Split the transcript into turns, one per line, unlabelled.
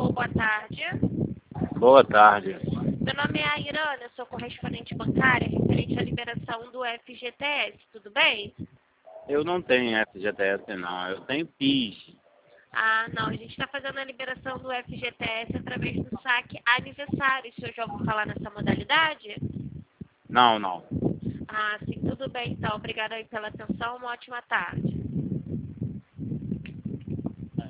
Alô, boa tarde.
Boa tarde.
Meu nome é Airana, eu sou correspondente bancária referente à liberação do FGTS, tudo bem?
Eu não tenho FGTS não, eu tenho PIS.
Ah, não, a gente está fazendo a liberação do FGTS através do saque aniversário. O senhor já ouviu falar nessa modalidade?
Não.
Ah, sim, tudo bem então. Obrigada aí pela atenção, uma ótima tarde.